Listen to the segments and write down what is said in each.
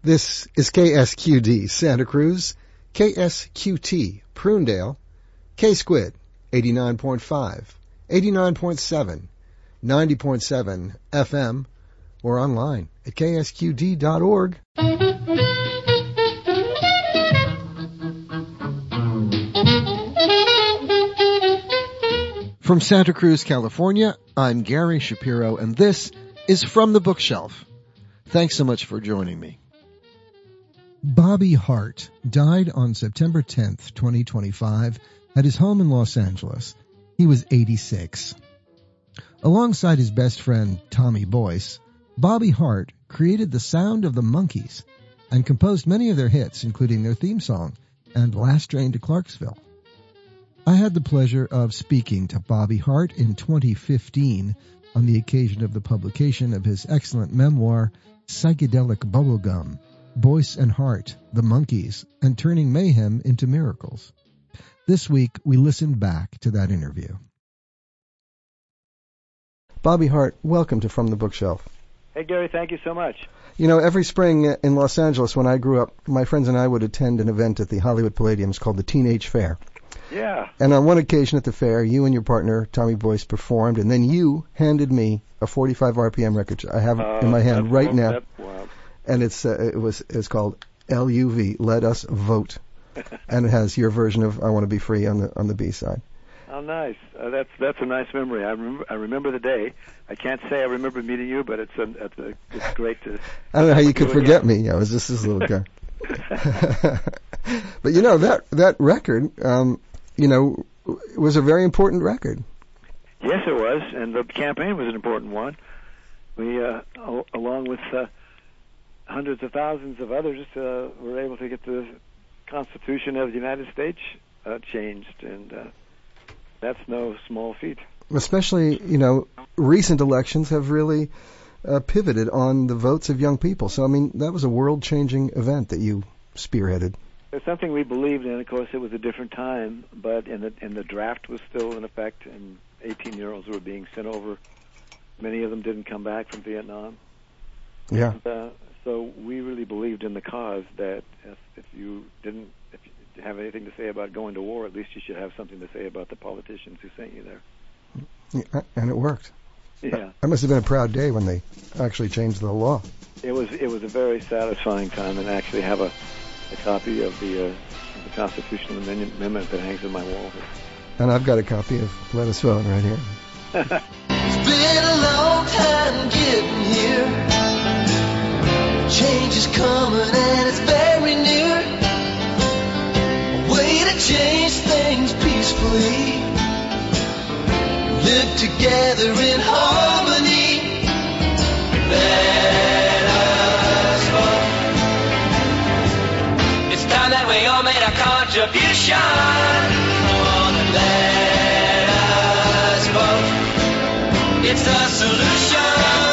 This is KSQD Santa Cruz, KSQT Prunedale, K-Squid 89.5, 89.7, 90.7 FM, or online at ksqd.org. From Santa Cruz, California, I'm Gary Shapiro, and this is From the Bookshelf. Thanks so much for joining me. Bobby Hart died on September 10th, 2025, at his home in Los Angeles. He was 86. Alongside his best friend, Tommy Boyce, Bobby Hart created the sound of the Monkees and composed many of their hits, including their theme song and Last Train to Clarksville. I had the pleasure of speaking to Bobby Hart in 2015 on the occasion of the publication of his excellent memoir, Psychedelic Bubblegum, Boyce and Hart, the Monkees, and Turning Mayhem into Miracles. This week, we listened back to that interview. Bobby Hart, welcome to From the Bookshelf. Hey, Gary, thank you so much. You know, every spring in Los Angeles, when I grew up, my friends and I would attend an event at the Hollywood Palladium called the Teenage Fair. Yeah. And on one occasion at the fair, you and your partner, Tommy Boyce, performed, and then you handed me a 45 RPM record. I have it in my hand right now. Wow. And it's called LUV, Let Us Vote, and it has your version of I Want to Be Free on the B side. Oh, nice. That's a nice memory. I remember the day. I can't say I remember meeting you, but it's great to. I don't know how you could forget me. I was just this little guy. But you know that record, was a very important record. Yes, it was, and the campaign was an important one. We, along with hundreds of thousands of others, were able to get the Constitution of the United States changed, and that's no small feat. Especially, recent elections have really pivoted on the votes of young people. So, I mean, that was a world-changing event that you spearheaded. It's something we believed in. Of course, it was a different time, but and the draft was still in effect, and 18-year-olds were being sent over. Many of them didn't come back from Vietnam. Yeah. And, so we really believed in the cause that if you have anything to say about going to war, at least you should have something to say about the politicians who sent you there. Yeah, and it worked. Yeah. That must have been a proud day when they actually changed the law. It was a very satisfying time, and actually have a copy of the Constitutional Amendment that hangs on my wall. And I've got a copy of Let Us Vote right here. It's been a long time getting here. Change is coming and it's very near. A way to change things peacefully. Live together in harmony. Let us vote. It's time that we all made our contribution. Let us vote. It's the solution.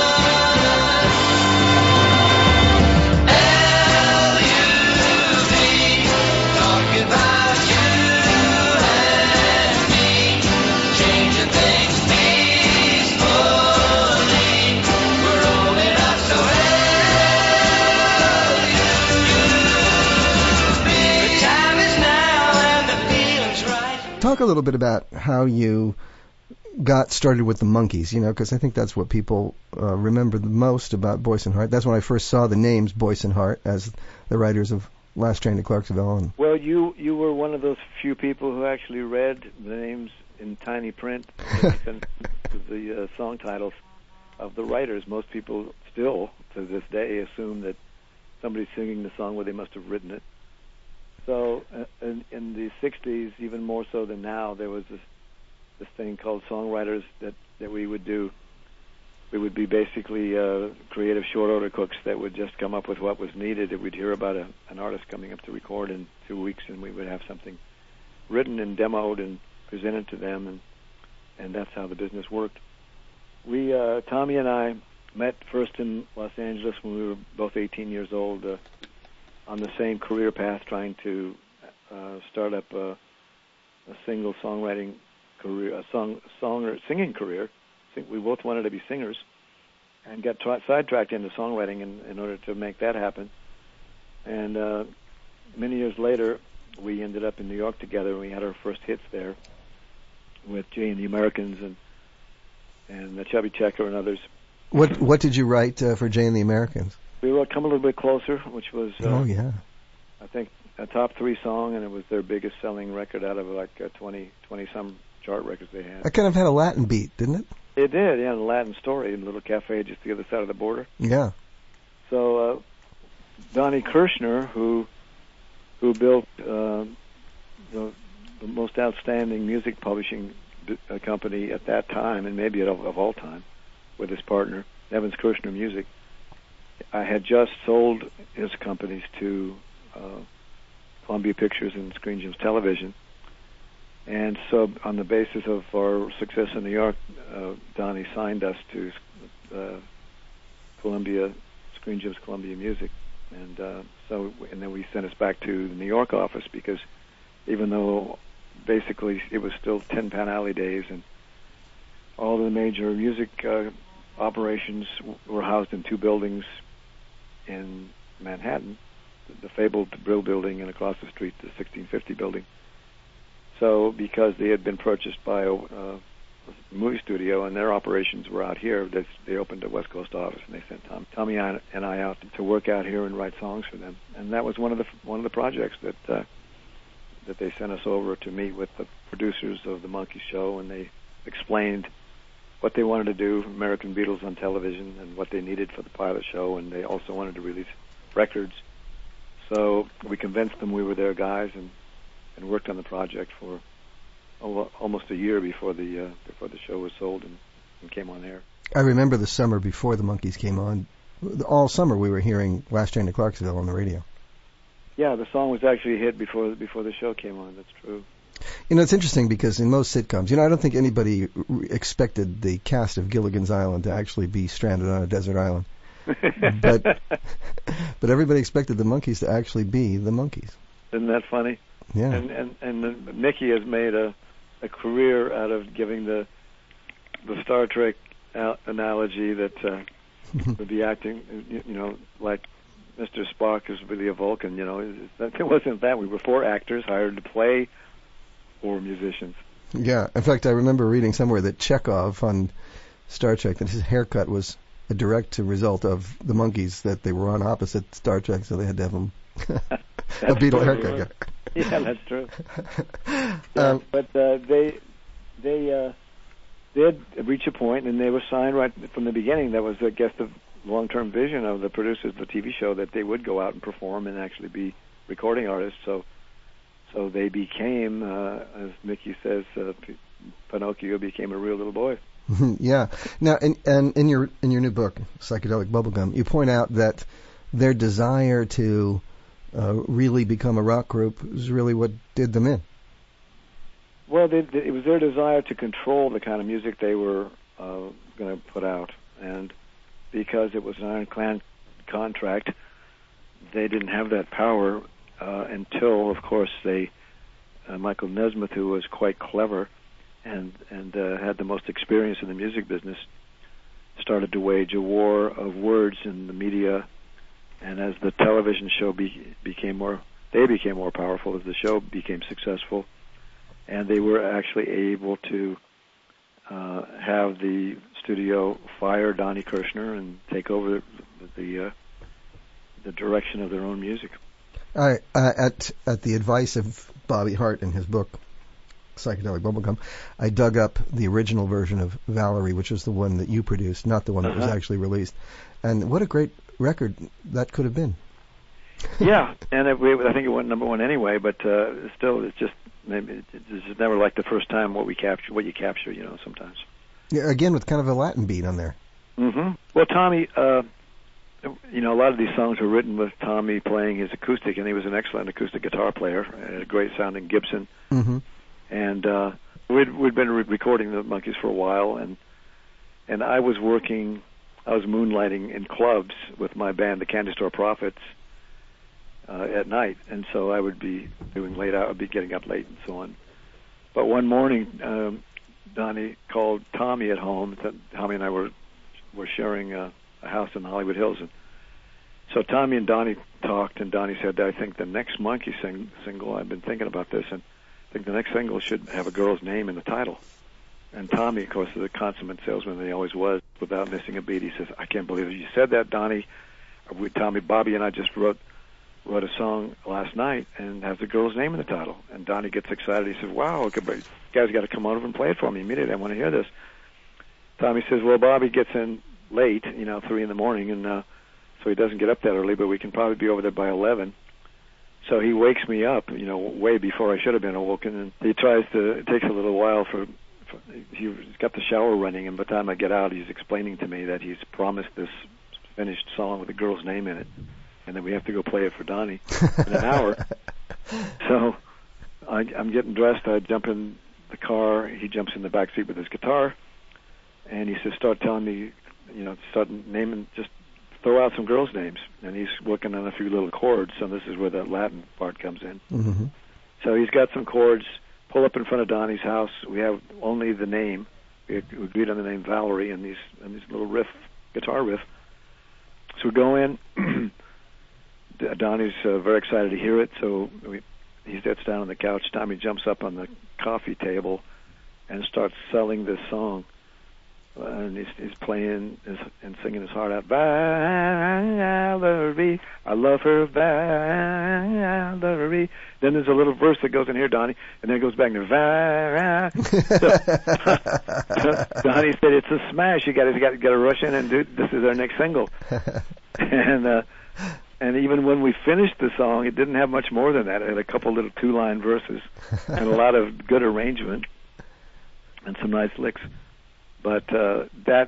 Talk a little bit about how you got started with the Monkees, because I think that's what people remember the most about Boyce and Hart. That's when I first saw the names Boyce and Hart as the writers of Last Train to Clarksville. Well, you were one of those few people who actually read the names in tiny print, the song titles of the writers. Most people still, to this day, assume that somebody's singing the song where they must have written it. So in the 60s, even more so than now, there was this thing called songwriters that we would do. We would be basically creative short order cooks that would just come up with what was needed. We'd hear about an artist coming up to record in 2 weeks, and we would have something written and demoed and presented to them, and that's how the business worked. We, Tommy and I, met first in Los Angeles when we were both 18 years old, on the same career path, trying to start up a single songwriting career, a song or singing career. We both wanted to be singers, and got sidetracked into songwriting in order to make that happen. And many years later, we ended up in New York together, and we had our first hits there with Jay and the Americans and Chubby Checker and others. What did you write for Jay and the Americans? We wrote "Come a Little Bit Closer," which was I think a top 3 song, and it was their biggest selling record out of like 20 some chart records they had. It kind of had a Latin beat, didn't it? It did, yeah, a Latin story in a little cafe just the other side of the border. Yeah. So Donnie Kirshner, who built the most outstanding music publishing company at that time, and maybe of all time, with his partner, Evans Kirshner Music, I had just sold his companies to Columbia Pictures and Screen Gems Television. And so on the basis of our success in New York, Donnie signed us to Screen Gems Columbia Music. And then we sent us back to the New York office, because even though basically it was still Tin Pan Alley days, and all the major music operations were housed in 2 buildings in Manhattan, the fabled Brill Building, and across the street the 1650 Building. So because they had been purchased by a movie studio and their operations were out here, they opened a West Coast office, and they sent Tommy and I out to work out here and write songs for them. And that was one of the projects that they sent us over to meet with the producers of the Monkees show, and they explained what they wanted to do, American Beatles on television, and what they needed for the pilot show, and they also wanted to release records. So we convinced them we were their guys, and worked on the project for almost a year before the show was sold and came on air. I remember the summer before the Monkees came on. All summer we were hearing Last Train to Clarksville on the radio. Yeah, the song was actually a hit before the show came on. That's true. You know, it's interesting because in most sitcoms, I don't think anybody expected the cast of Gilligan's Island to actually be stranded on a desert island. but everybody expected the Monkees to actually be the Monkees. Isn't that funny? Yeah. And Mickey has made a career out of giving the Star Trek analogy that would be acting, like Mr. Spock is really a Vulcan. It wasn't that. We were 4 actors hired to play 4 musicians. Yeah. In fact, I remember reading somewhere that Chekhov on Star Trek, that his haircut was a direct result of the Monkees, that they were on opposite Star Trek, so they had to have him a Beatle haircut. Yeah, that's true. But they did reach a point, and they were signed right from the beginning. That was, I guess, the long-term vision of the producers of the TV show, that they would go out and perform and actually be recording artists. So they became, as Mickey says, Pinocchio became a real little boy. Yeah. Now, and in your new book, Psychedelic Bubblegum, you point out that their desire to really become a rock group is really what did them in. Well, it was their desire to control the kind of music they were going to put out, and because it was an ironclad contract, they didn't have that power until, of course, Michael Nesmith, who was quite clever and had the most experience in the music business, started to wage a war of words in the media. And as the television show became more powerful, as the show became successful, and they were actually able to have the studio fire Donnie Kirshner and take over the direction of their own music. At the advice of Bobby Hart in his book Psychedelic Bubblegum, I dug up the original version of Valerie, which was the one that you produced, not the one that was actually released. And what a great record that could have been. Yeah, and I think it went number 1 anyway, but still, it's just never like the first time what you capture, sometimes. Yeah, again, with kind of a Latin beat on there. Mm-hmm. Well, Tommy, a lot of these songs were written with Tommy playing his acoustic, and he was an excellent acoustic guitar player, and a great sounding Gibson. Mm-hmm. And we'd been recording the Monkees for a while, and I was moonlighting in clubs with my band, the Candy Store Prophets, at night, and so I would be doing late out, I'd be getting up late and so on. But one morning, Donnie called Tommy at home. Tommy and I were sharing a house in Hollywood Hills, and So Tommy and Donnie talked, and Donnie said, I think the next Monkey single, I've been thinking about this, and I think the next single should have a girl's name in the title. And Tommy, of course, is a consummate salesman that he always was, without missing a beat. He says, I can't believe it. You said that, Donnie. Tommy, Bobby and I just wrote a song last night and has a girl's name in the title. And Donnie gets excited. He says, wow, okay, but you guys got to come over and play it for me immediately. I want to hear this. Tommy says, well, Bobby gets in late, 3 in the morning, and so he doesn't get up that early, but we can probably be over there by 11. So he wakes me up, way before I should have been awoken, and he tries to, it takes a little while he's got the shower running, and by the time I get out, he's explaining to me that he's promised this finished song with a girl's name in it, and then we have to go play it for Donnie in an hour. So I'm getting dressed, I jump in the car, he jumps in the back seat with his guitar, and he says, start telling me, start naming, just throw out some girls' names. And he's working on a few little chords, so this is where the Latin part comes in. Mm-hmm. So he's got some chords, pull up in front of Donnie's house. We have only the name. We agreed on the name Valerie and these little guitar riff. So we go in. Donnie's very excited to hear it, so he sits down on the couch. Tommy jumps up on the coffee table and starts selling this song. And he's playing and singing his heart out. Valerie, I love her, Valerie. Then there's a little verse that goes in here, Donnie, and then it goes back to Valerie. So Donnie said, "It's a smash. You got to rush in and do. This is our next single." And even when we finished the song, it didn't have much more than that. It had a couple little 2-line verses and a lot of good arrangement and some nice licks. But that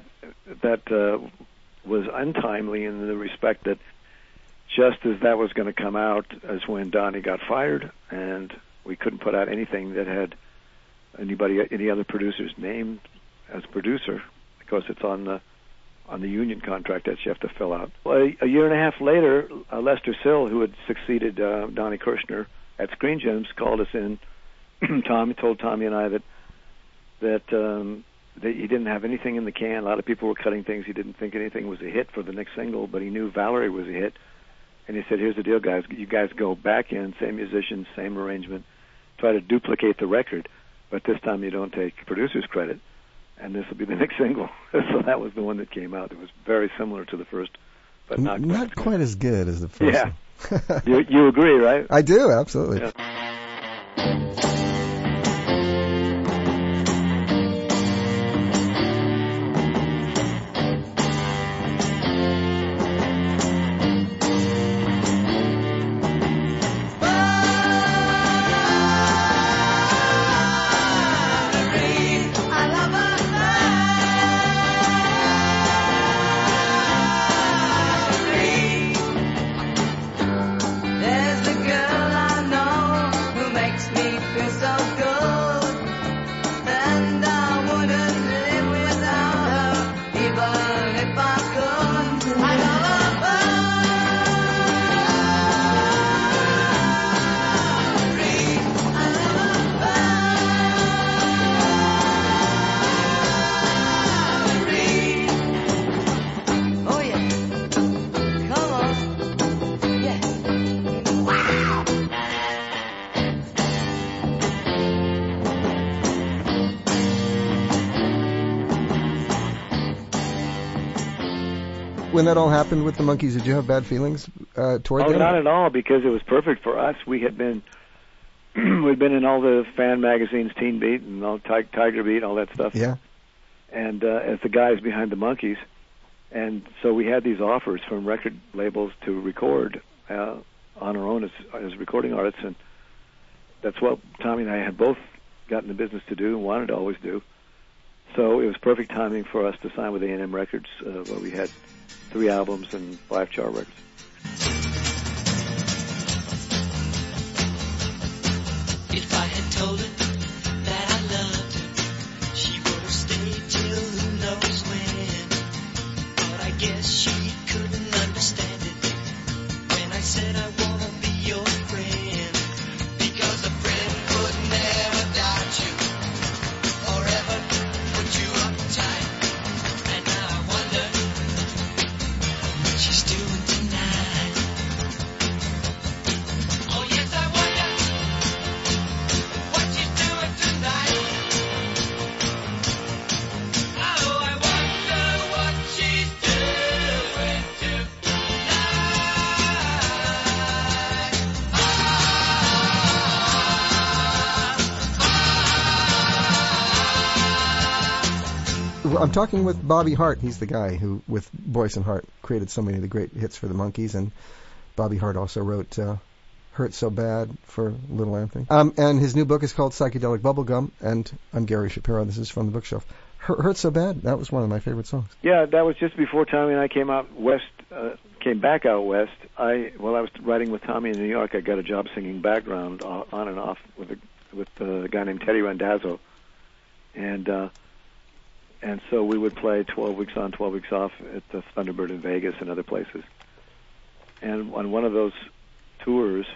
was untimely in the respect that just as that was going to come out is when Donnie got fired, and we couldn't put out anything that had any other producer's name as producer, because it's on the union contract that you have to fill out. Well, a year and a half later, Lester Sill, who had succeeded Donnie Kirshner at Screen Gems, called us in. Told Tommy and I that he didn't have anything in the can. A lot of people were cutting things. He didn't think anything was a hit for the next single, but he knew Valerie was a hit. And he said, here's the deal, guys. You guys go back in, same musicians, same arrangement, try to duplicate the record, but this time you don't take producer's credit, and this will be the next single. So that was the one that came out. It was very similar to the first, but not quite as good as the first one. Yeah. You agree, right? I do, absolutely. Yeah. When that all happened with the Monkees, did you have bad feelings toward them? Oh, not at all, because it was perfect for us. We'd been in all the fan magazines, Teen Beat and all Tiger Beat, all that stuff. Yeah. And as the guys behind the Monkees, and so we had these offers from record labels to record on our own as recording artists, and that's what Tommy and I had both gotten the business to do and wanted to always do. So it was perfect timing for us to sign with A&M Records, where we had 3 albums and 5 chart records. If I had told her that I loved her, she would have stayed till who knows when. But I guess she couldn't understand it when I said I want to be your friend. Because a friend could never doubt you or ever put you uptight. And now I wonder what she's doing tonight. I'm talking with Bobby Hart. He's the guy who, with Boyce and Hart, created so many of the great hits for the Monkees, and Bobby Hart also wrote Hurt So Bad for Little Anthony. And his new book is called Psychedelic Bubblegum, and I'm Gary Shapiro. This is From the Bookshelf. Hurt So Bad, that was one of my favorite songs. Yeah, that was just before Tommy and I came back out west. While I was writing with Tommy in New York, I got a job singing background on and off with a guy named Teddy Randazzo, and so we would play 12 weeks on, 12 weeks off at the Thunderbird in Vegas and other places. And on one of those tours,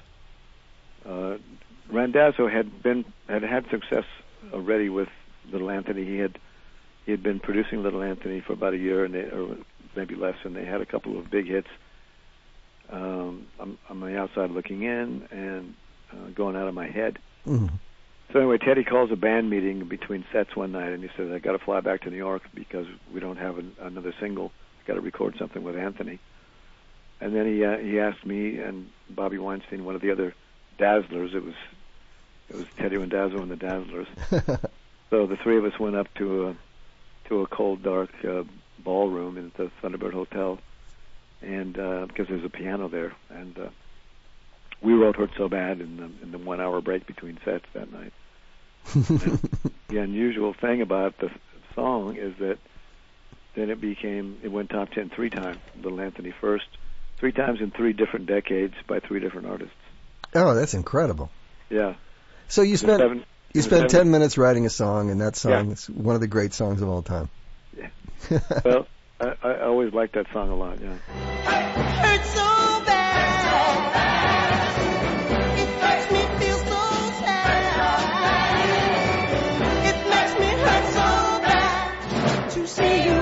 Randazzo had success already with Little Anthony. He had been producing Little Anthony for about a year, or maybe less, and they had a couple of big hits. On the Outside Looking In and Going Out of My Head. Mm-hmm. So anyway, Teddy calls a band meeting between sets one night, and he says, I got to fly back to New York because we don't have another single. I got to record something with Anthony. And then he asked me and Bobby Weinstein, one of the other Dazzlers. It was Teddy Randazzo and the Dazzlers. So the three of us went up to a cold, dark ballroom at the Thunderbird Hotel, and because there's a piano there, and we wrote Hurt So Bad in the 1 hour break between sets that night. The unusual thing about the song is that then it went top 10 3 times. Little Anthony first, 3 times in 3 different decades by 3 different artists. Oh, that's incredible. Yeah. So you spent 10 minutes writing a song, and that song is one of the great songs of all time. Yeah. Well, I always liked that song a lot, yeah. Hurt so bad. It makes me feel so sad. It makes me hurt so bad to see you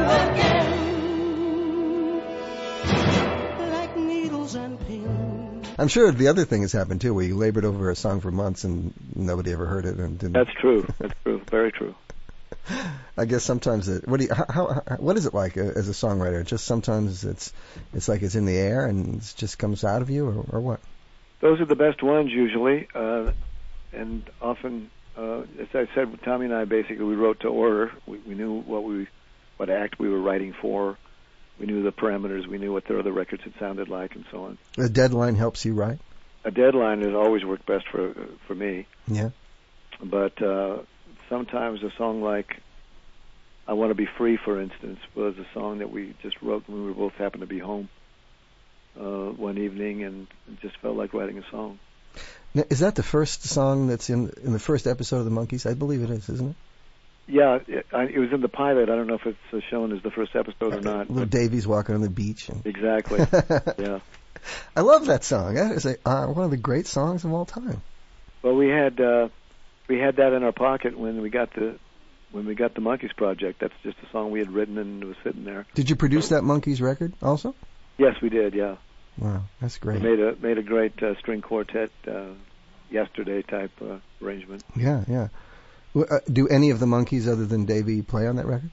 again. Like needles and pins. I'm sure the other thing has happened too, where you labored over a song for months and nobody ever heard it and didn't. That's true. That's true. Very true. I guess sometimes what is it like as a songwriter? Just sometimes it's like it's in the air and it just comes out of you, or what? Those are the best ones usually, and often, as I said, Tommy and I basically we wrote to order. We knew what act we were writing for. We knew the parameters. We knew what their other records had sounded like, and so on. A deadline helps you write? A deadline has always worked best for me. Yeah. But sometimes a song like I Want to Be Free, for instance, was a song that we just wrote when we both happened to be home one evening, and it just felt like writing a song. Now, is that the first song that's in the first episode of the Monkees? I believe it is, isn't it? Yeah, it was in the pilot. I don't know if it's shown as the first episode or not. Little Davy's walking on the beach. Exactly. Yeah. I love that song. That is one of the great songs of all time. Well, we had that in our pocket when we got the Monkees project. That's just a song we had written and it was sitting there. Did you produce that Monkees record also? Yes, we did. Yeah. Wow, that's great. We made a great string quartet yesterday type arrangement. Yeah, yeah. Do any of the Monkees other than Davy play on that record?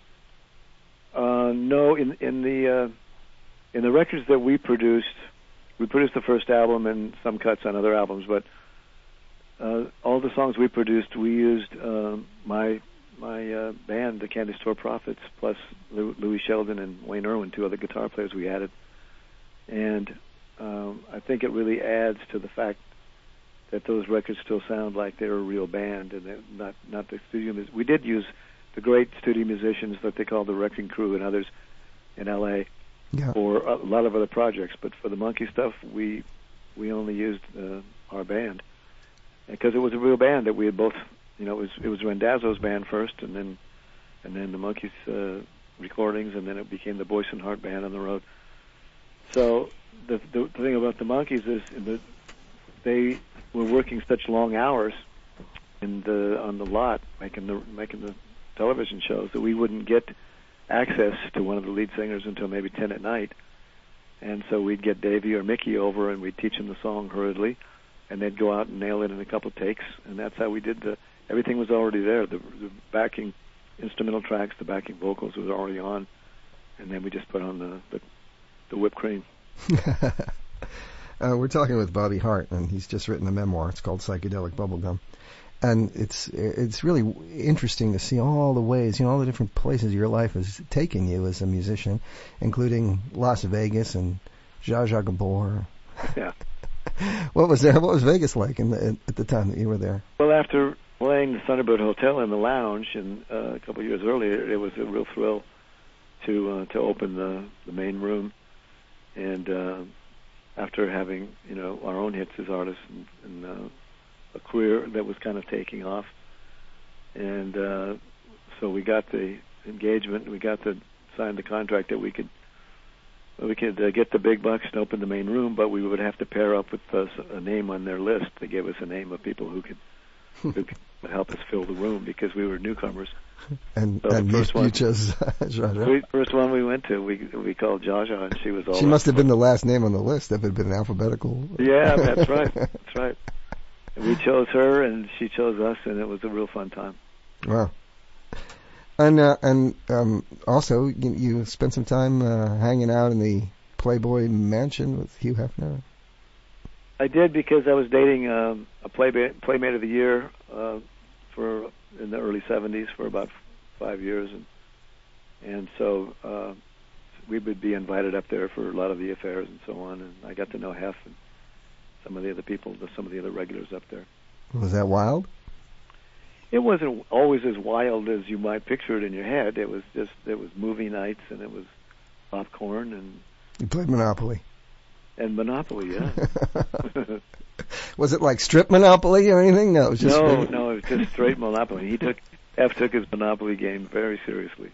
No, in the records that we produced the first album and some cuts on other albums, but all the songs we produced, we used my band, the Candy Store Prophets, plus Louis Sheldon and Wayne Irwin, 2 other guitar players we added. And I think it really adds to the fact that those records still sound like they're a real band and they're not the studio musicians. We did use the great studio musicians that they call the Wrecking Crew and others in L.A. for a lot of other projects, but for the Monkey stuff, we only used our band because it was a real band that we had both. It was Randazzo's band first, and then the Monkees recordings, and then it became the Boyce and Hart band on the road. So the thing about the Monkees is that they were working such long hours on the lot making the television shows that we wouldn't get access to one of the lead singers until maybe 10 at night. And so we'd get Davy or Mickey over and we'd teach them the song hurriedly, and they'd go out and nail it in a couple takes, and that's how we did everything was already there. The backing instrumental tracks, the backing vocals was already on, and then we just put on the whipped cream. We're talking with Bobby Hart, and he's just written a memoir. It's called Psychedelic Bubblegum. And it's really interesting to see all the ways, all the different places your life is taking you as a musician, including Las Vegas and Zsa Zsa Gabor. Yeah. What was Vegas like at the time that you were there? Well, after playing the Thunderbird Hotel in the lounge, and a couple of years earlier, it was a real thrill to open the main room, and after having our own hits as artists and a career that was kind of taking off, and so we got the engagement, we got to sign the contract that we could get the big bucks and open the main room, but we would have to pair up with a name on their list. They gave us a name of people who could help us fill the room because we were newcomers. And, so and you chose Zsa Zsa. First one we went to, we called Zsa Zsa, and she was all. She must have been the last name on the list if it had been alphabetical. Yeah, that's right. That's right. And we chose her, and she chose us, and it was a real fun time. Wow. And also, you spent some time hanging out in the Playboy Mansion with Hugh Hefner. I did, because I was dating a Playmate of the Year in the early 70s for about 5 years, and so we would be invited up there for a lot of the affairs and so on, and I got to know Hef and some of the other people, some of the other regulars up there. Was that wild? It wasn't always as wild as you might picture it in your head. It was movie nights, and it was popcorn, and you played Monopoly. And Monopoly, yeah. Was it like strip Monopoly or anything? No, it was just no, it was just straight Monopoly. Hef took his Monopoly game very seriously.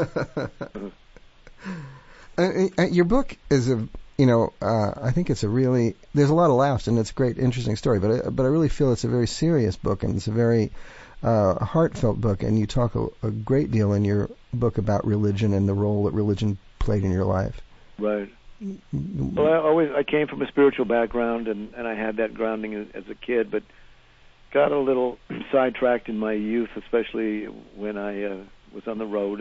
Your book is I think it's there's a lot of laughs, and it's a great, interesting story, but I really feel it's a very serious book, and it's a very heartfelt book, and you talk a great deal in your book about religion and the role that religion played in your life. Right. Well, I came from a spiritual background, and I had that grounding as a kid, but got a little sidetracked in my youth, especially when I was on the road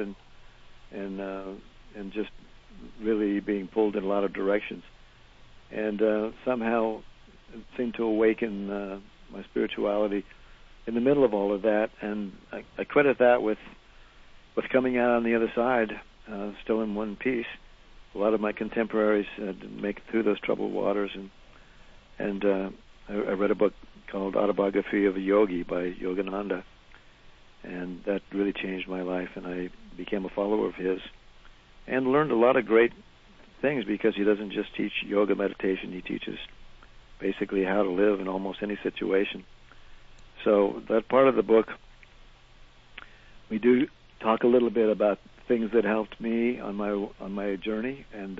and just really being pulled in a lot of directions, and somehow it seemed to awaken my spirituality in the middle of all of that, and I credit that with coming out on the other side, still in one piece. A lot of my contemporaries didn't make it through those troubled waters, and I read a book called Autobiography of a Yogi by Yogananda, and that really changed my life, and I became a follower of his, and learned a lot of great things, because he doesn't just teach yoga meditation, he teaches basically how to live in almost any situation. So that part of the book, we do talk a little bit about things that helped me on my journey, and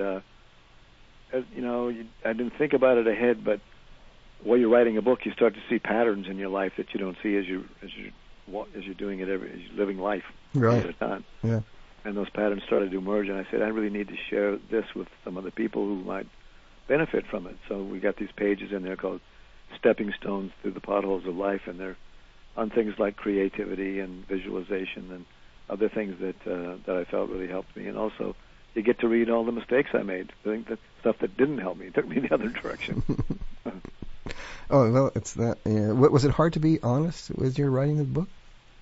I didn't think about it ahead, but while you're writing a book, you start to see patterns in your life that you don't see as you're doing it as you're living life right at a time. Yeah. And those patterns started to emerge, and I said, I really need to share this with some of the people who might benefit from it. So we got these pages in there called Stepping Stones Through the Potholes of Life, and they're on things like creativity and visualization and other things that I felt really helped me. And also, you get to read all the mistakes I made, the stuff that didn't help me, took me the other direction. Oh, well, it's that. Yeah. Was it hard to be honest with your writing of the book?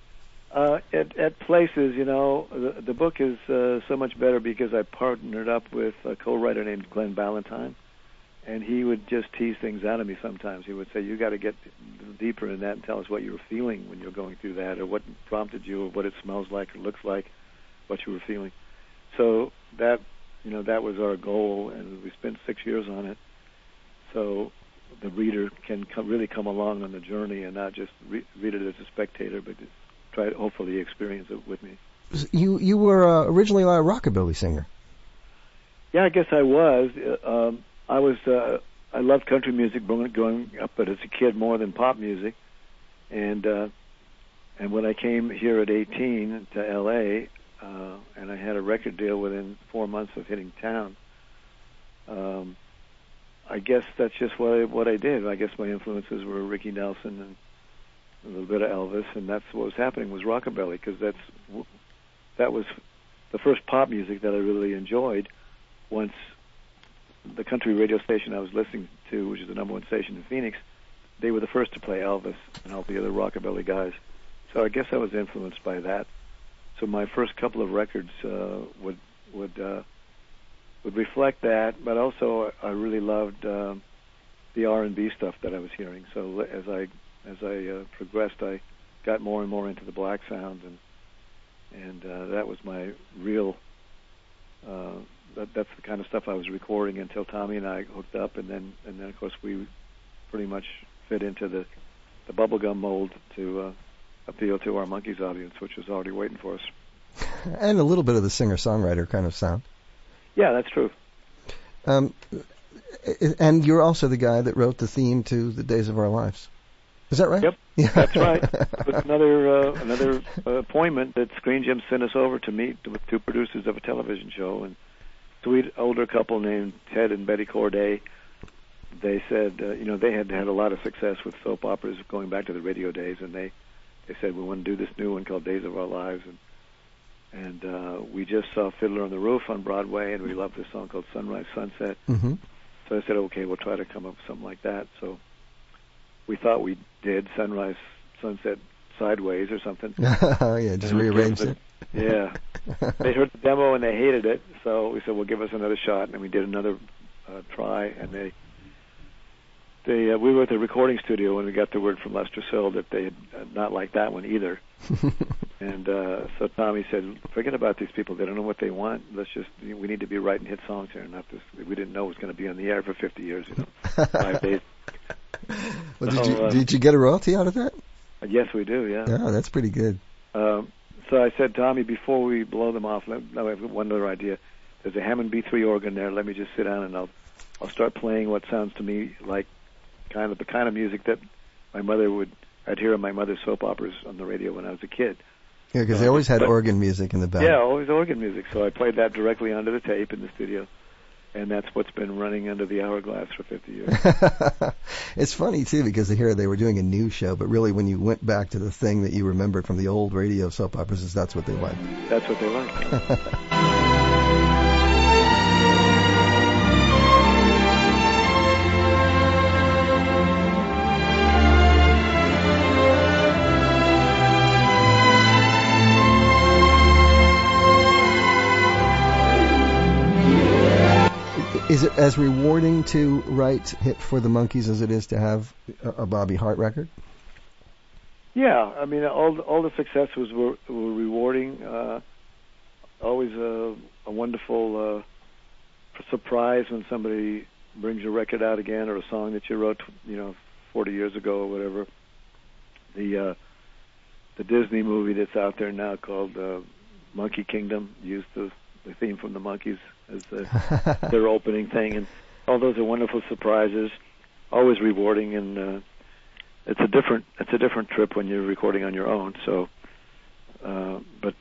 At places, the book is so much better because I partnered up with a co-writer named Glenn Ballantyne, and he would just tease things out of me sometimes. He would say, you got to get deeper in that and tell us what you were feeling when you were going through that, or what prompted you, or what it smells like or looks like, what you were feeling. So that was our goal, and we spent 6 years on it. So the reader can really come along on the journey and not just read it as a spectator, but try to hopefully experience it with me. You were originally a rockabilly singer. Yeah, I guess I was. I loved country music growing up, but as a kid more than pop music. And when I came here at 18 to L.A., and I had a record deal within 4 months of hitting town, I guess that's just what I did. I guess my influences were Ricky Nelson and a little bit of Elvis, and that's what was happening was rockabilly, because that was the first pop music that I really enjoyed. Once the country radio station I was listening to, which is the number one station in Phoenix, they were the first to play Elvis and all the other rockabilly guys. So I guess I was influenced by that. So my first couple of records would reflect that, but also I really loved the R&B stuff that I was hearing. So as I progressed, I got more and more into the black sound, and that was my real. That's the kind of stuff I was recording until Tommy and I hooked up, and then of course we pretty much fit into the bubblegum mold to appeal to our Monkees audience, which was already waiting for us. And a little bit of the singer-songwriter kind of sound. Yeah, that's true. And you're also the guy that wrote the theme to The Days of Our Lives. Is that right? Yep, yeah. That's right. With another appointment that Screen Gems sent us over to meet with two producers of a television show, and sweet older couple named Ted and Betty Corday. They said, they had had a lot of success with soap operas going back to the radio days, and they said, we want to do this new one called Days of Our Lives, and we just saw Fiddler on the Roof on Broadway, and we loved this song called Sunrise Sunset. Mm-hmm. So I said, okay, we'll try to come up with something like that. So we thought we did Sunrise Sunset Sideways or something. Oh, yeah, just rearranged it. Yeah. They heard the demo and they hated it, so we said, well, give us another shot, and we did another try, and we were at the recording studio when we got the word from Lester Sill that they had not liked that one either. And so Tommy said, forget about these people. They don't know what they want. We need to be writing hit songs here, not this. We didn't know it was going to be on the air for 50 years, 5 days. Well, did you get a royalty out of that? Yes, we do, yeah. Yeah, that's pretty good. So I said, Tommy, before we blow them off, I have one other idea. There's a Hammond B3 organ there. Let me just sit down and I'll start playing what sounds to me like the kind of music that I'd hear on my mother's soap operas on the radio when I was a kid. Yeah, because they always had organ music in the back. Yeah, always organ music. So I played that directly onto the tape in the studio, and that's what's been running under the hourglass for 50 years. It's funny, too, because they were doing a new show, but really when you went back to the thing that you remembered from the old radio soap operas, that's what they liked. That's what they liked. Is it as rewarding to write hit for the Monkees as it is to have a Bobby Hart record? Yeah, I mean, all the successes were rewarding. Always a wonderful surprise when somebody brings a record out again, or a song that you wrote, 40 years ago or whatever. The Disney movie that's out there now called Monkey Kingdom used the theme from the Monkees as their opening thing, and all those are wonderful surprises, always rewarding, and it's a different trip when you're recording on your own. So, but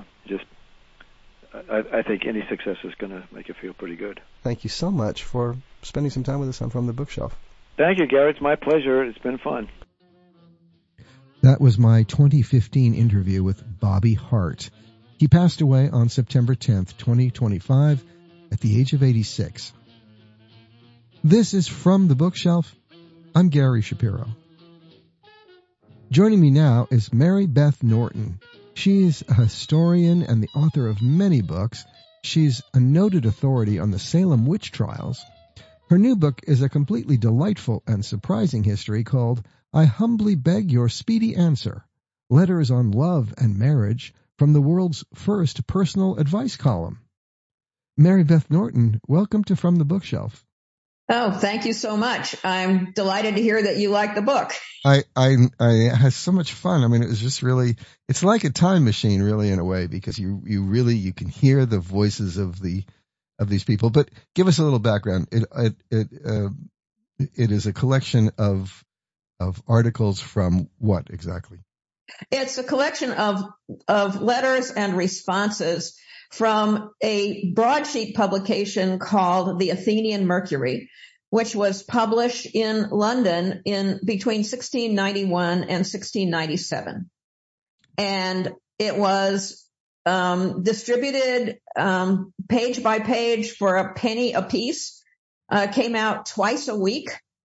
I think any success is going to make you feel pretty good. Thank you so much for spending some time with us on From the Bookshelf. Thank you, Gary. It's my pleasure. It's been fun. That was my 2015 interview with Bobby Hart. He passed away on September 10th, 2025, at the age of 86. This is From the Bookshelf. I'm Gary Shapiro. Joining me now is Mary Beth Norton. She's a historian and the author of many books. She's a noted authority on the Salem witch trials. Her new book is a completely delightful and surprising history called I Humbly Beg Your Speedy Answer, Letters on Love and Marriage, from the world's first personal advice column. Mary Beth Norton, welcome to From the Bookshelf. Oh, thank you so much. I'm delighted to hear that you like the book. I had so much fun. I mean, it was just really, it's like a time machine, really, in a way, because you can hear the voices of these people. But give us a little background. It is a collection of articles from what exactly? It's a collection of letters and responses from a broadsheet publication called the Athenian Mercury, which was published in London in between 1691 and 1697. And it was distributed page by page for a penny apiece. Came out twice a week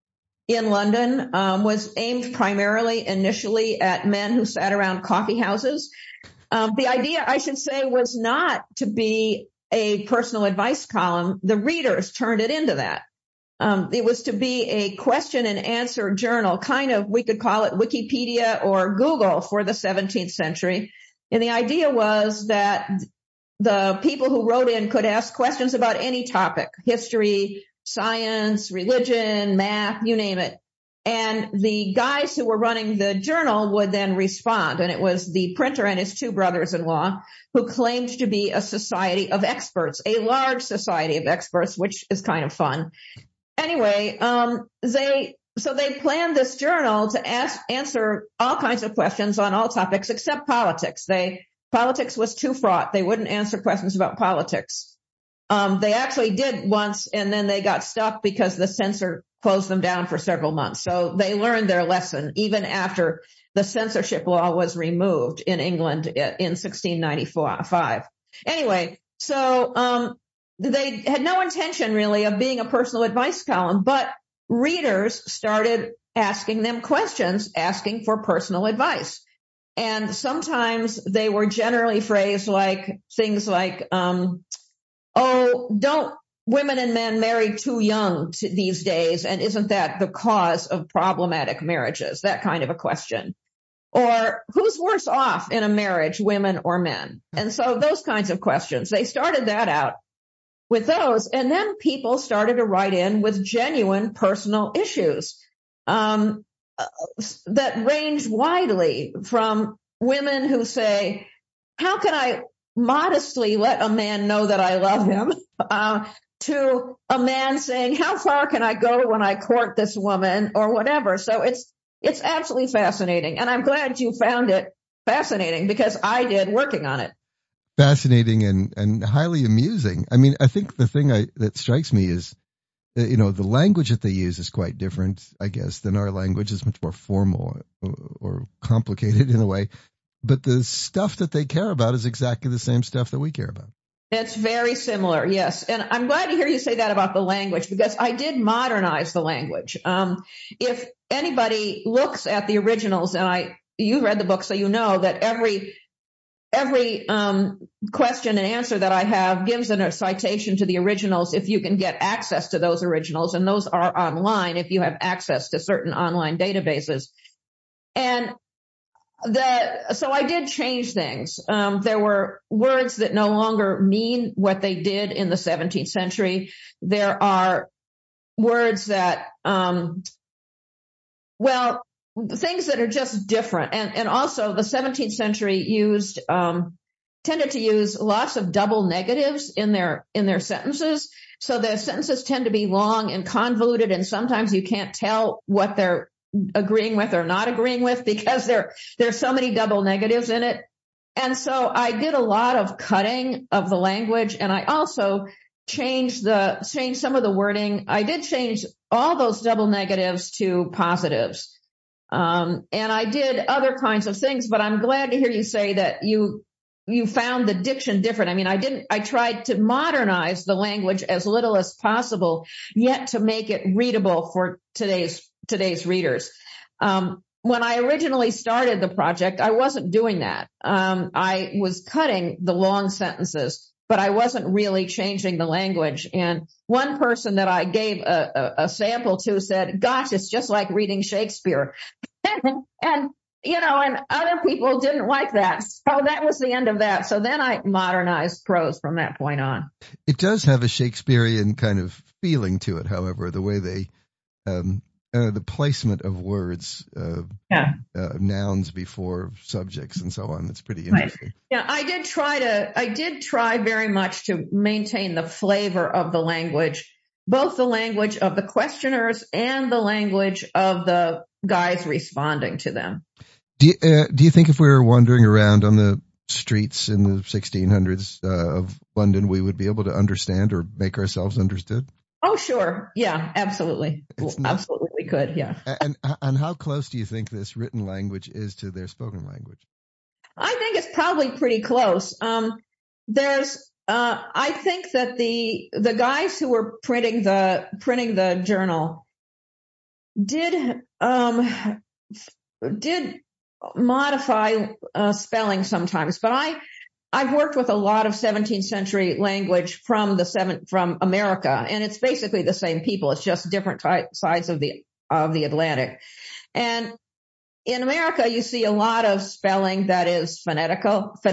in London was aimed primarily initially at men who sat around coffee houses. The idea, I should say, was not to be a personal advice column. The readers turned it into that. It was to be a question and answer journal, kind of, we could call it Wikipedia or Google for the 17th century. And the idea was that the people who wrote in could ask questions about any topic, history, science, religion, math, you name it. And the guys who were running the journal would then respond. And it was the printer and his two brothers-in-law who claimed to be a society of experts, a large society of experts, which is kind of fun. Anyway, they planned this journal to answer all kinds of questions on all topics except politics. Politics was too fraught. They wouldn't answer questions about politics. They actually did once, and then they got stuck because the censor closed them down for several months. So they learned their lesson even after the censorship law was removed in England in 1695. Anyway, so they had no intention really of being a personal advice column, but readers started asking them questions, asking for personal advice. And sometimes they were generally phrased like things like, oh, don't women and men marry too young these days, and isn't that the cause of problematic marriages? That kind of a question. Or who's worse off in a marriage, women or men? And so those kinds of questions. They started that out with those, and then people started to write in with genuine personal issues that range widely from women who say, how can I modestly let a man know that I love him, to a man saying, how far can I go when I court this woman, or whatever. So it's absolutely fascinating. And I'm glad you found it fascinating, because I did, working on it. Fascinating and highly amusing. I mean, I think the thing that strikes me is, the language that they use is quite different, I guess, than our language. Is much more formal or complicated in a way. But the stuff that they care about is exactly the same stuff that we care about. It's very similar, yes. And I'm glad to hear you say that about the language, because I did modernize the language. If anybody looks at the originals, and you read the book, so you know that every question and answer that I have gives a citation to the originals if you can get access to those originals, and those are online if you have access to certain online databases. And so I did change things. There were words that no longer mean what they did in the 17th century. There are words that, things that are just different. And also the 17th century tended to use lots of double negatives in their sentences. So their sentences tend to be long and convoluted, and sometimes you can't tell what they're agreeing with or not agreeing with, because there's so many double negatives in it. And so I did a lot of cutting of the language, and I also changed some of the wording. I did change all those double negatives to positives. And I did other kinds of things, but I'm glad to hear you say that you found the diction different. I mean, I tried to modernize the language as little as possible, yet to make it readable for today's readers. When I originally started the project, I wasn't doing that. I was cutting the long sentences, but I wasn't really changing the language. And one person that I gave a sample to said, gosh, it's just like reading Shakespeare. and other people didn't like that. So that was the end of that. So then I modernized prose from that point on. It does have a Shakespearean kind of feeling to it, however, the way they, the placement of words, nouns before subjects and so on. It's pretty interesting. Right. Yeah, I did try very much to maintain the flavor of the language, both the language of the questioners and the language of the guys responding to them. Do you think if we were wandering around on the streets in the 1600s of London, we would be able to understand or make ourselves understood? Oh, sure. Yeah, absolutely. Absolutely we could, yeah. And how close do you think this written language is to their spoken language? I think it's probably pretty close. I think that the guys who were printing the journal did modify spelling sometimes, but I've worked with a lot of 17th century language from America, and it's basically the same people. It's just different sides of the Atlantic. And in America, you see a lot of spelling that is phonetic.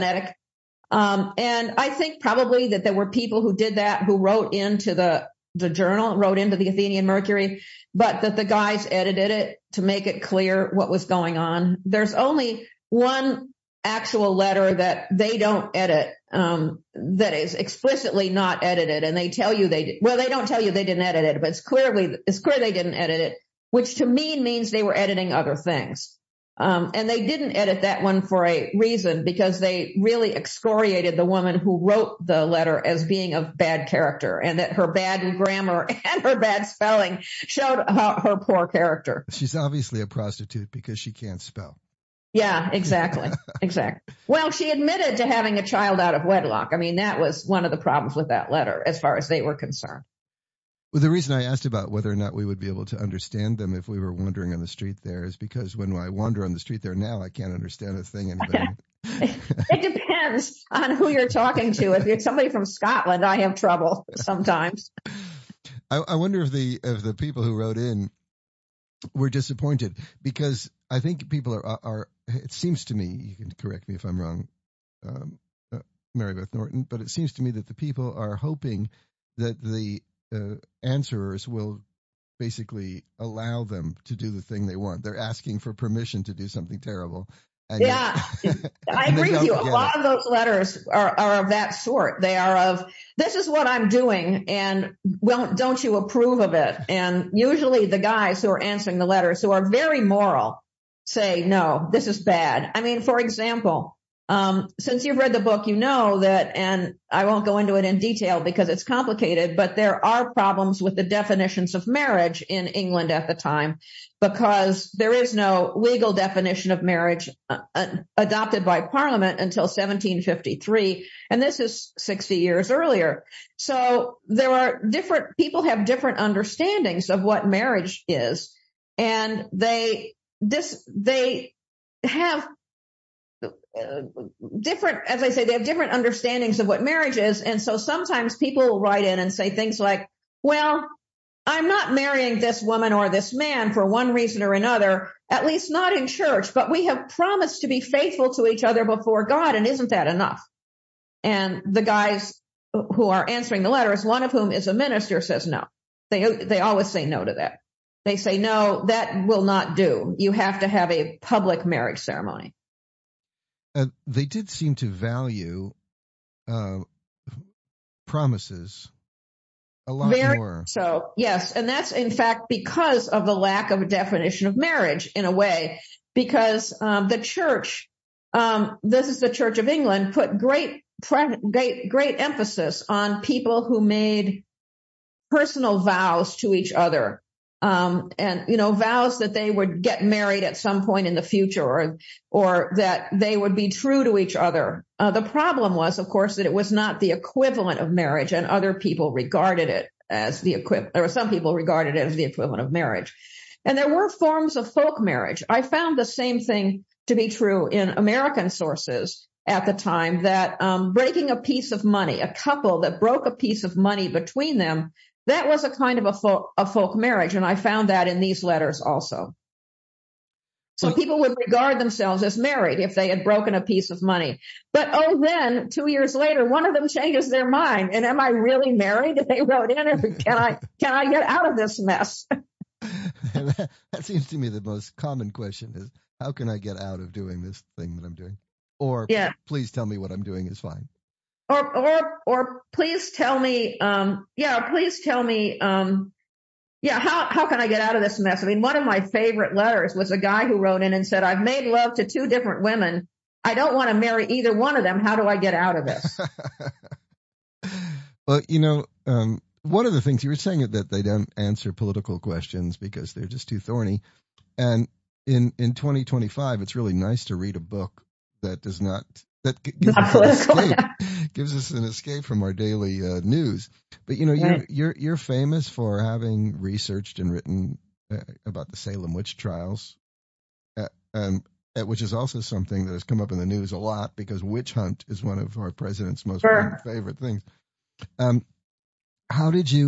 And I think probably that there were people who did that, who wrote into the journal, wrote into the Athenian Mercury, but that the guys edited it to make it clear what was going on. There's only one actual letter that they don't edit, that is explicitly not edited, and they tell you they don't tell you they didn't edit it, but it's clear they didn't edit it, which to me means they were editing other things. And they didn't edit that one for a reason, because they really excoriated the woman who wrote the letter as being of bad character, and that her bad grammar and her bad spelling showed her poor character. She's obviously a prostitute because she can't spell. Yeah, exactly. Exactly. Well, she admitted to having a child out of wedlock. I mean, that was one of the problems with that letter as far as they were concerned. Well, the reason I asked about whether or not we would be able to understand them if we were wandering on the street there is because when I wander on the street there now, I can't understand a thing anybody. It depends on who you're talking to. If you're somebody from Scotland, I have trouble sometimes. I wonder if the people who wrote in were disappointed, because I think people are it seems to me, you can correct me if I'm wrong, Mary Beth Norton, but it seems to me that the people are hoping that the answerers will basically allow them to do the thing they want. They're asking for permission to do something terrible. And yeah, I agree with you. A lot of those letters are of that sort. They are of, this is what I'm doing, and well, don't you approve of it? And usually the guys who are answering the letters, who are very moral, say, no, this is bad. I mean, for example, since you've read the book, you know that, and I won't go into it in detail because it's complicated, but there are problems with the definitions of marriage in England at the time, because there is no legal definition of marriage adopted by Parliament until 1753, and this is 60 years earlier. So there are people have different understandings of what marriage is, and they have different, as I say, they have different understandings of what marriage is. And so sometimes people will write in and say things like, well, I'm not marrying this woman or this man for one reason or another, at least not in church, but we have promised to be faithful to each other before God, and isn't that enough? And the guys who are answering the letters, one of whom is a minister, says no. They always say no to that. They say, no, that will not do. You have to have a public marriage ceremony. They did seem to value promises a lot more. So, yes. And that's, in fact, because of the lack of a definition of marriage, in a way, because the church, this is the Church of England, put great emphasis on people who made personal vows to each other. And, vows that they would get married at some point in the future, or that they would be true to each other. The problem was, of course, that it was not the equivalent of marriage, and other people regarded it as the equivalent, or some people regarded it as the equivalent of marriage. And there were forms of folk marriage. I found the same thing to be true in American sources at the time, that breaking a piece of money, a couple that broke a piece of money between them, that was a kind of a folk marriage, and I found that in these letters also. So people would regard themselves as married if they had broken a piece of money. But then 2 years later, one of them changes their mind, and am I really married? They wrote in, or can I get out of this mess? That seems to me the most common question is, how can I get out of doing this thing that I'm doing? Or please tell me what I'm doing is fine. Or please tell me, how can I get out of this mess? I mean, one of my favorite letters was a guy who wrote in and said, I've made love to 2 different women. I don't want to marry either one of them. How do I get out of this? Well, one of the things you were saying, that they don't answer political questions because they're just too thorny. And in 2025, it's really nice to read a book that does not, that gives us an escape from our daily news. But you're famous for having researched and written about the Salem witch trials, which is also something that has come up in the news a lot because witch hunt is one of our president's most favorite things. How did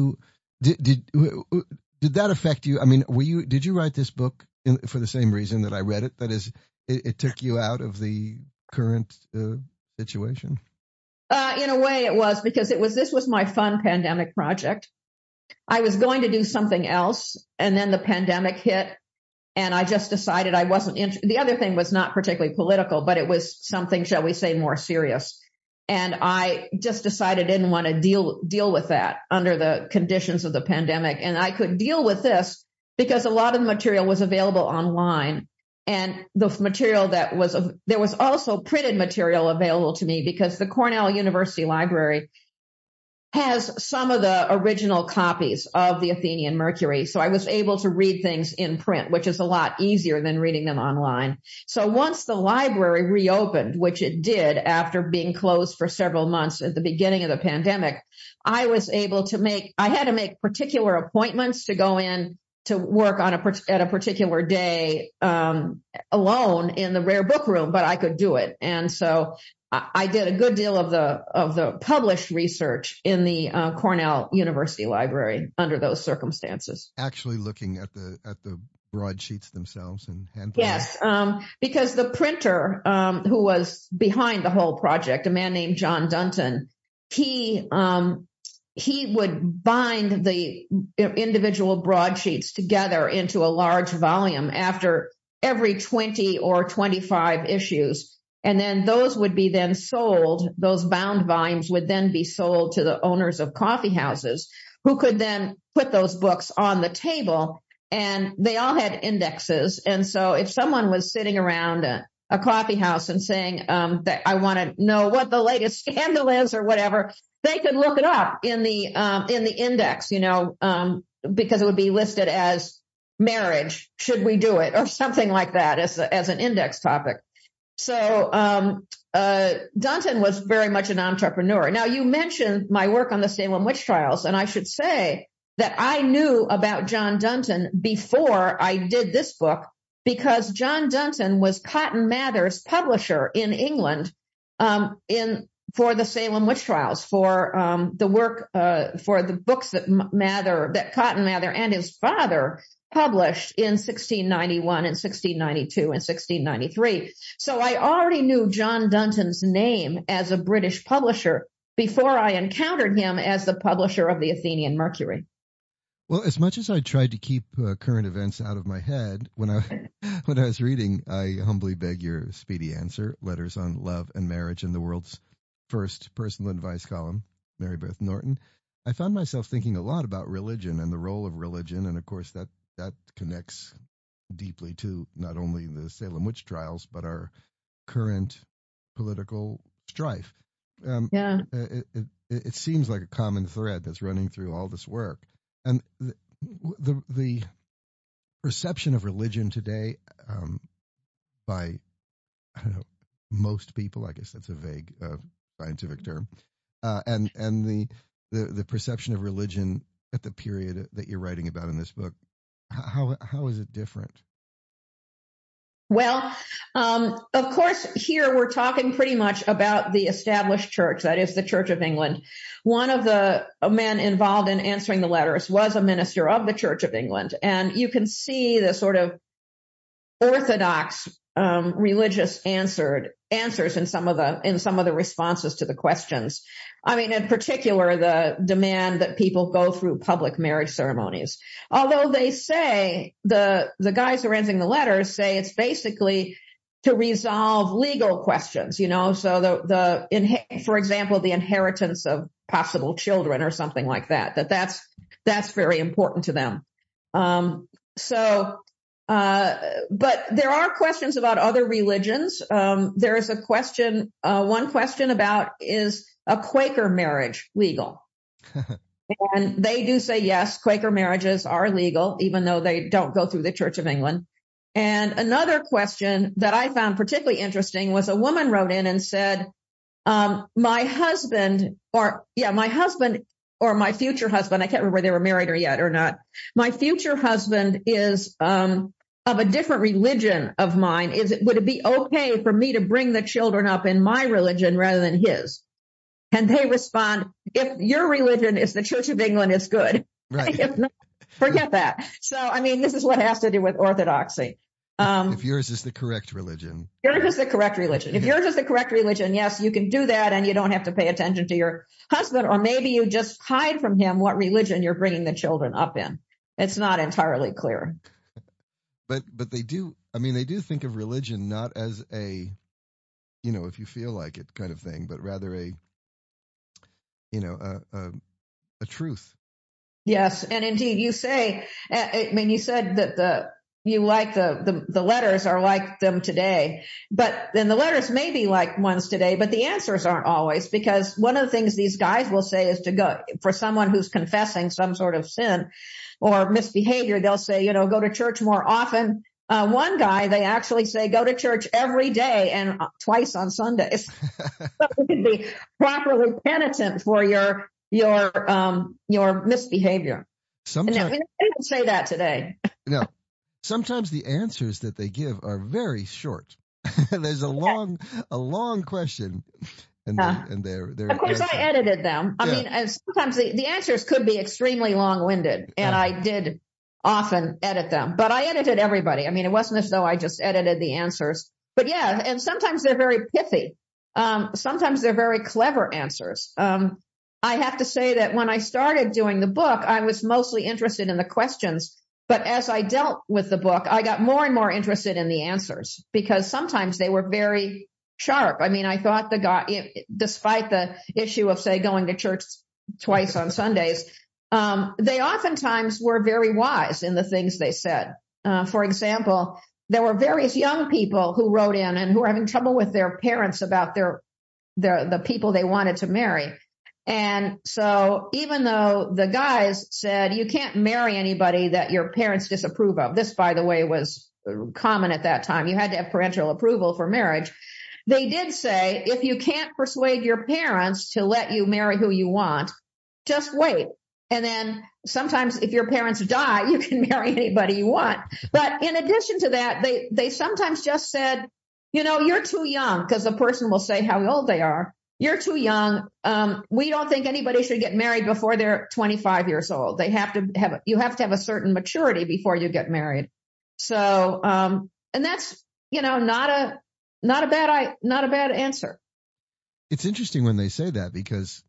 that affect you? I mean, did you write this book for the same reason that I read it? That is, it took you out of the current situation? In a way it was, because this was my fun pandemic project. I was going to do something else, and then the pandemic hit, and I just decided I wasn't the other thing was not particularly political, but it was something, shall we say, more serious. And I just decided I didn't want to deal with that under the conditions of the pandemic. And I could deal with this because a lot of the material was available online. And the material there was also printed material available to me because the Cornell University Library has some of the original copies of the Athenian Mercury. So I was able to read things in print, which is a lot easier than reading them online. So once the library reopened, which it did after being closed for several months at the beginning of the pandemic, I was able to I had to make particular appointments to go in to work on at a particular day, alone in the rare book room, but I could do it. And so I did a good deal of the published research in the Cornell University Library under those circumstances. Actually looking at the broadsheets themselves and handling. Yes, because the printer who was behind the whole project, a man named John Dunton, he would bind the individual broadsheets together into a large volume after every 20 or 25 issues. And then those would be then sold, those bound volumes would then be sold to the owners of coffee houses who could then put those books on the table, and they all had indexes. And so if someone was sitting around a coffee house and saying that I want to know what the latest scandal is or whatever, they could look it up in the index, because it would be listed as marriage, should we do it, or something like that as an index topic. So Dunton was very much an entrepreneur. Now, you mentioned my work on the Salem witch trials, and I should say that I knew about John Dunton before I did this book, because John Dunton was Cotton Mather's publisher in England for the Salem witch trials, for the work for the books that Cotton Mather and his father published in 1691 and 1692 and 1693. So I already knew John Dunton's name as a British publisher before I encountered him as the publisher of the Athenian Mercury. Well, as much as I tried to keep current events out of my head, when I was reading, I humbly beg your speedy answer, Letters on Love and Marriage in the World's First Personal Advice Column, Mary Beth Norton, I found myself thinking a lot about religion and the role of religion, and of course that connects deeply to not only the Salem witch trials, but our current political strife. It seems like a common thread that's running through all this work. And the perception of religion today by, I don't know, most people, I guess that's a vague scientific term, and the perception of religion at the period that you're writing about in this book, how is it different? Well, of course, here we're talking pretty much about the established church, that is the Church of England. One of the men involved in answering the letters was a minister of the Church of England. And you can see the sort of orthodox religious answers in some of the responses to the questions. I mean, in particular, the demand that people go through public marriage ceremonies. Although they say, the guys who are answering the letters say it's basically to resolve legal questions, so for example, the inheritance of possible children or something like that's very important to them. But there are questions about other religions. There is a question, one question about, is a Quaker marriage legal? And they do say yes, Quaker marriages are legal, even though they don't go through the Church of England. And another question that I found particularly interesting was a woman wrote in and said, my husband or my future husband, I can't remember whether they were married or yet or not. My future husband is of a different religion of mine. Would it be okay for me to bring the children up in my religion rather than his? And they respond, if your religion is the Church of England, it's good. Right. If not, forget that. So, I mean, this is what has to do with orthodoxy. If yours is the correct religion. Yours is the correct religion. If yours is the correct religion, yes, you can do that and you don't have to pay attention to your husband, or maybe you just hide from him what religion you're bringing the children up in. It's not entirely clear. But they do think of religion not as a, if you feel like it kind of thing, but rather a truth. Yes, and indeed, you say, you said that you like the letters are like them today, but then the letters may be like ones today, but the answers aren't always, because one of the things these guys will say is to go for someone who's confessing some sort of sin or misbehavior. They'll say, go to church more often. One guy, they actually say, go to church every day and twice on Sundays. So you can be properly penitent for your misbehavior. Sometimes they don't say that today. No. Sometimes the answers that they give are very short. There's a long question, and they're. Of course, I edited them. I mean, and sometimes the answers could be extremely long-winded, and I did often edit them. But I edited everybody. I mean, it wasn't as though I just edited the answers. But yeah, and sometimes they're very pithy. Sometimes they're very clever answers. I have to say that when I started doing the book, I was mostly interested in the questions. But as I dealt with the book, I got more and more interested in the answers, because sometimes they were very sharp. I mean, I thought the guy, despite the issue of, say, going to church twice on Sundays, they oftentimes were very wise in the things they said. For example, there were various young people who wrote in and who were having trouble with their parents about the people they wanted to marry. And so even though the guys said, you can't marry anybody that your parents disapprove of. This, by the way, was common at that time. You had to have parental approval for marriage. They did say, if you can't persuade your parents to let you marry who you want, just wait. And then sometimes if your parents die, you can marry anybody you want. But in addition to that, they sometimes just said, you're too young, because the person will say how old they are. You're too young. We don't think anybody should get married before they're 25 years old. You have to have a certain maturity before you get married. So, and that's, not a bad answer. It's interesting when they say that, because,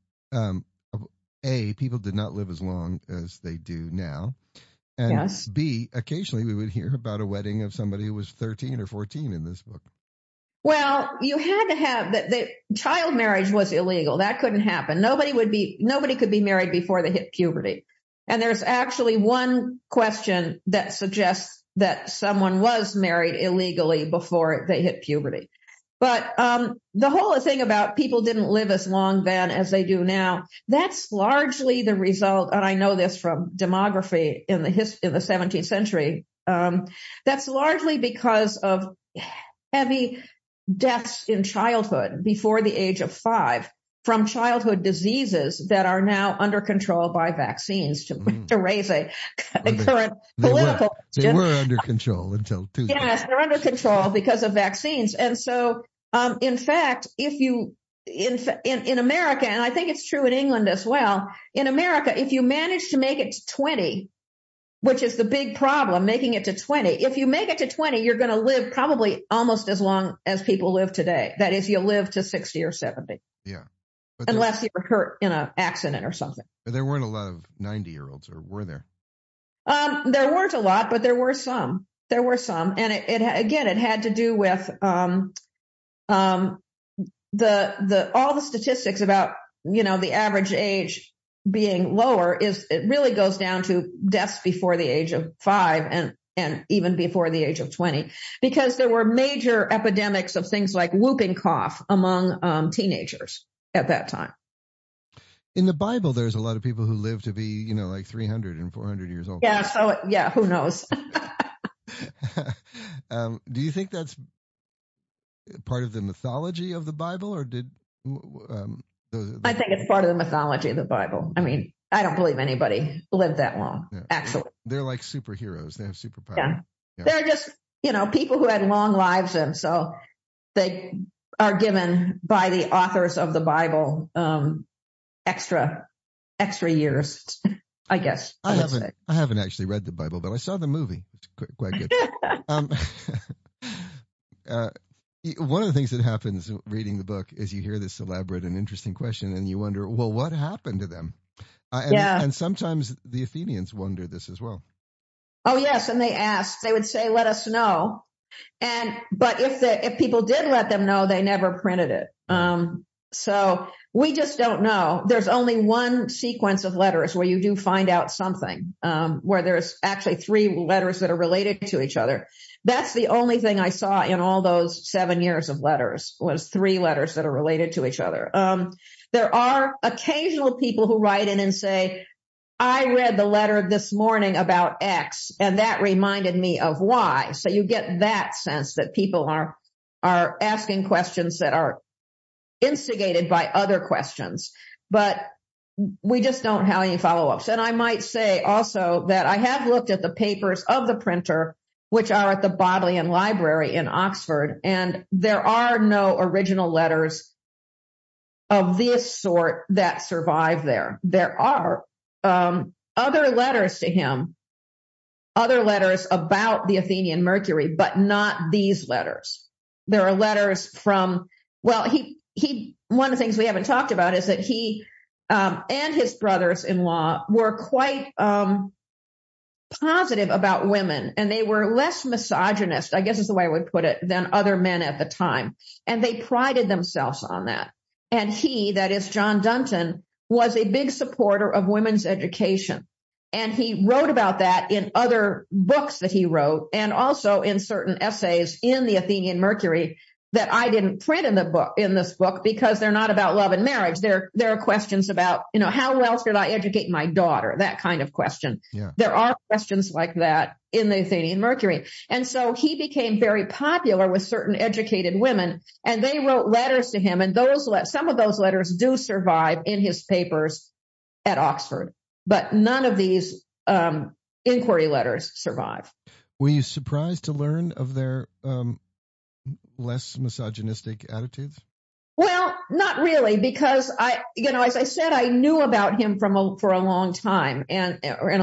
people did not live as long as they do now. And yes. B, occasionally we would hear about a wedding of somebody who was 13 or 14 in this book. Well, you had to have that. The child marriage was illegal. That couldn't happen. Nobody could be married before they hit puberty. And there's actually one question that suggests that someone was married illegally before they hit puberty. But the whole thing about people didn't live as long then as they do now, that's largely the result, and I know this from demography in the 17th century, that's largely because of heavy deaths in childhood before the age of 5 from childhood diseases that are now under control by vaccines to raise a current political. They were under control until Tuesday. Yes, they're under control because of vaccines. And so, in fact, if you, in America, and I think it's true in England as well, in America, if you manage to make it to 20, which is the big problem, making it to 20. If you make it to 20, you're going to live probably almost as long as people live today. That is, you'll live to 60 or 70. Yeah. Unless you were hurt in an accident or something. But there weren't a lot of 90-year-olds, or were there? There weren't a lot, but there were some. And it had to do with all the statistics about, the average age being lower it really goes down to deaths before the age of 5 and even before the age of 20, because there were major epidemics of things like whooping cough among teenagers at that time. In the Bible, there's a lot of people who live to be, like 300 and 400 years old. Yeah. So, who knows? Do you think that's part of the mythology of the Bible, or did I think it's part of the mythology of the Bible. I mean, I don't believe anybody lived that long, Yeah. actually. They're like superheroes. They have superpowers. Yeah. Yeah. They're just, people who had long lives, and so they are given by the authors of the Bible extra years, I guess. I haven't actually read the Bible, but I saw the movie. It's quite good. One of the things that happens reading the book is you hear this elaborate and interesting question, and you wonder, well, what happened to them? And sometimes the Athenians wonder this as well. Oh yes, and they would say, "Let us know." But if people did let them know, they never printed it. So we just don't know. There's only one sequence of letters where you do find out something, where there's actually 3 letters that are related to each other. That's the only thing I saw in all those 7 years of letters, was 3 letters that are related to each other. There are occasional people who write in and say, I read the letter this morning about X, and that reminded me of Y. So you get that sense that people are asking questions that are instigated by other questions. But we just don't have any follow-ups. And I might say also that I have looked at the papers of the printer, which are at the Bodleian Library in Oxford, and there are no original letters of this sort that survive there. There are other letters to him, other letters about the Athenian Mercury, but not these letters. There are letters from, one of the things we haven't talked about is that he and his brothers-in-law were quite positive about women, and they were less misogynist, I guess is the way I would put it, than other men at the time. And they prided themselves on that. And he, that is John Dunton, was a big supporter of women's education. And he wrote about that in other books that he wrote, and also in certain essays in the Athenian Mercury that I didn't print in this book because they're not about love and marriage. There are questions about, how well should I educate my daughter? That kind of question. Yeah. There are questions like that in the Athenian Mercury. And so he became very popular with certain educated women, and they wrote letters to him, and some of those letters do survive in his papers at Oxford, but none of these inquiry letters survive. Were you surprised to learn of their less misogynistic attitudes? Well, not really, because as I said, I knew about him for a long time, and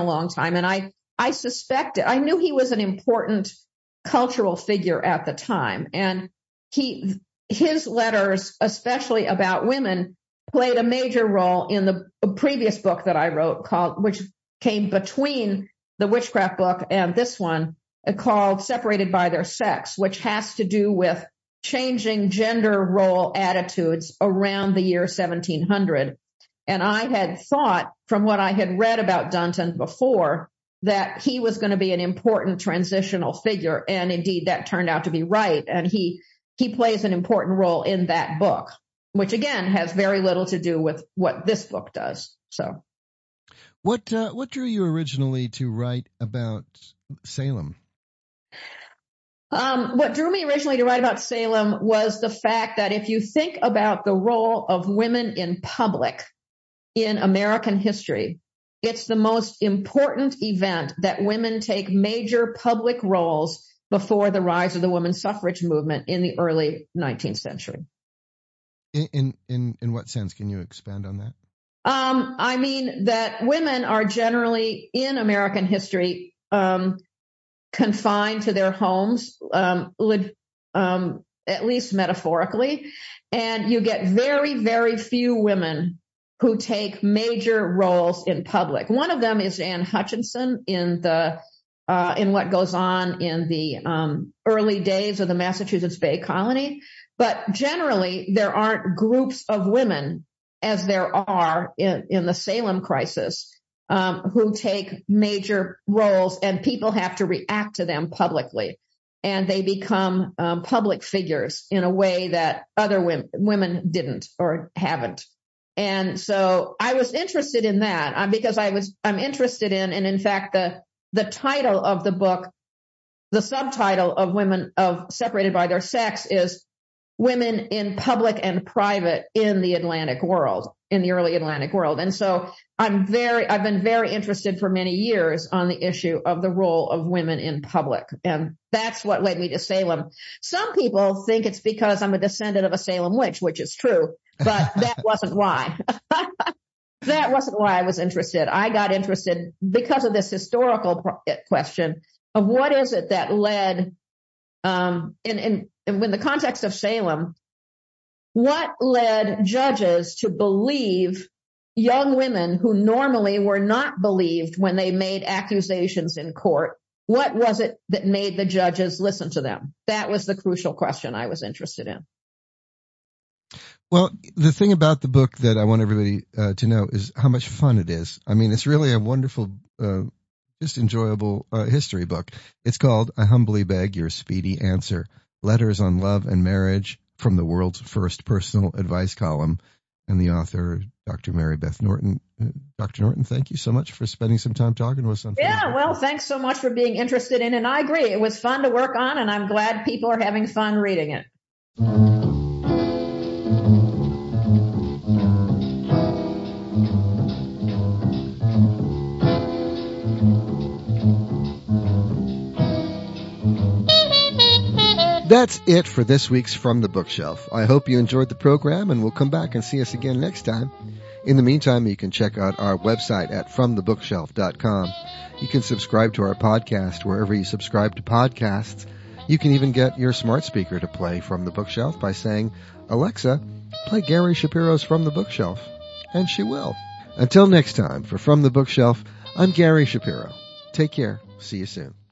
I suspected, I knew he was an important cultural figure at the time, and his letters, especially about women, played a major role in the previous book that I wrote, which came between the witchcraft book and this one, called Separated by Their Sex, which has to do with changing gender role attitudes around the year 1700. And I had thought, from what I had read about Dunton before, that he was going to be an important transitional figure. And indeed, that turned out to be right. And he plays an important role in that book, which again has very little to do with what this book does. So, what drew you originally to write about Salem? What drew me originally to write about Salem was the fact that if you think about the role of women in public in American history, it's the most important event that women take major public roles before the rise of the women's suffrage movement in the early 19th century. In what sense? Can you expand on that? I mean that women are generally in American history confined to their homes, at least metaphorically, and you get very, very few women who take major roles in public. One of them is Anne Hutchinson in what goes on in the early days of the Massachusetts Bay Colony. But generally, there aren't groups of women, as there are in the Salem crisis, who take major roles, and people have to react to them publicly. And they become public figures in a way that other women didn't or haven't. And so I was interested in that because I'm interested in, and in fact, the title of the book, the subtitle of Women of Separated by Their Sex is women in public and private in the Atlantic world, in the early Atlantic world. And so I've been very interested for many years on the issue of the role of women in public. And that's what led me to Salem. Some people think it's because I'm a descendant of a Salem witch, which is true, but that wasn't why. That wasn't why I was interested. I got interested because of this historical question of what is it that led, in the context of Salem, what led judges to believe young women who normally were not believed when they made accusations in court? What was it that made the judges listen to them? That was the crucial question I was interested in. Well, the thing about the book that I want everybody to know is how much fun it is. I mean, it's really a wonderful, just enjoyable history book. It's called I Humbly Beg Your Speedy Answer, Letters on Love and Marriage from the World's First Personal Advice Column. And the author, Dr. Mary Beth Norton. Dr. Norton, thank you so much for spending some time talking to us on. Yeah, well, thanks so much for being interested in it. And I agree. It was fun to work on, and I'm glad people are having fun reading it. That's it for this week's From the Bookshelf. I hope you enjoyed the program and will come back and see us again next time. In the meantime, you can check out our website at FromTheBookshelf.com. You can subscribe to our podcast wherever you subscribe to podcasts. You can even get your smart speaker to play From the Bookshelf by saying, Alexa, play Gary Shapiro's From the Bookshelf. And she will. Until next time, for From the Bookshelf, I'm Gary Shapiro. Take care. See you soon.